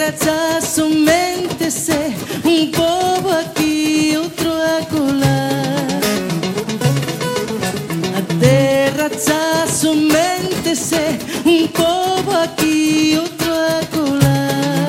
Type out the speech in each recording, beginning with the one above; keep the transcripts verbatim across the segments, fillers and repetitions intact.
terra già somente se un po' aqui, outro acolá. A terra già somente se un po' aqui, outro acolá.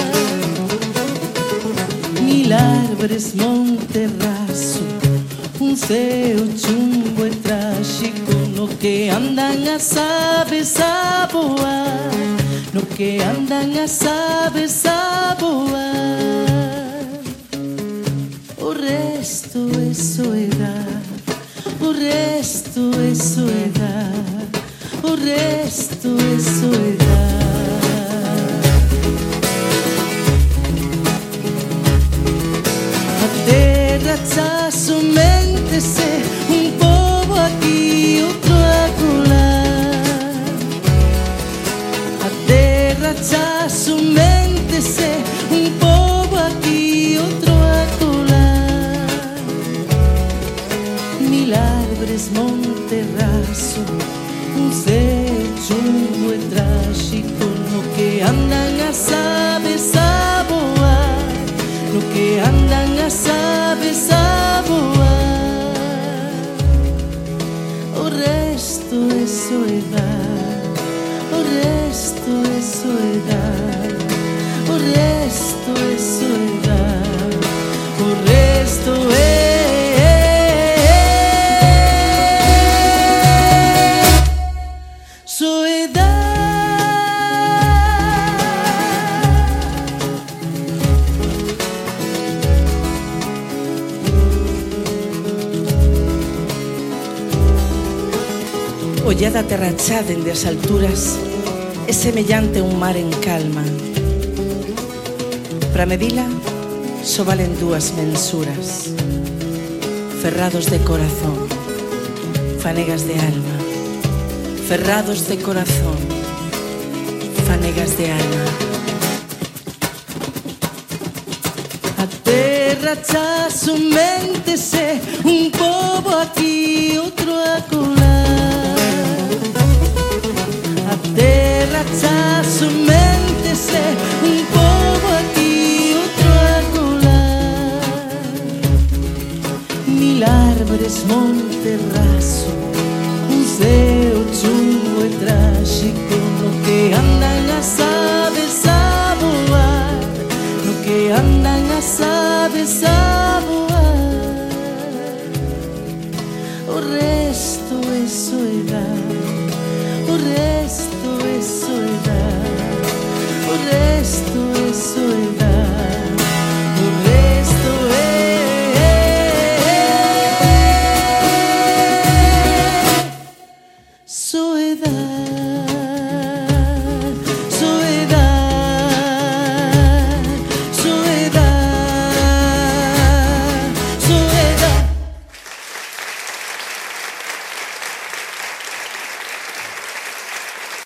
Mil árvores, monte raso, um céu chumbo e trágico, no que andan as aves a voar, no que andan as aves a voar. O resto é soedad, o resto é soedad, o resto é soedad. A terra già somente se un po' aqui, outro acolá. A terra già somente se un po' aqui, outro acolá. Mil árvores, monte raso, um céu chumbo e trágico, no que andan as aves a voar, no que andan as aves a voar. O resto é soedad, o resto é soedad, o resto é soedad, o resto é soedad. Ollada a terra chá dende as alturas é semellante a un mar en calma. Para medila só valen dúas mensuras. Ferrados de corazón, fanegas de alma. Ferrados de corazón, fanegas de alma. A terra chá somente se un pobo aquí, outro acolá. A terra già somente se un po' aquí, outro acolá. Mil árvores, monte raso, un céu chumbo e trágico, no que andan as aves a voar, no que andan as aves a voar. O resto é só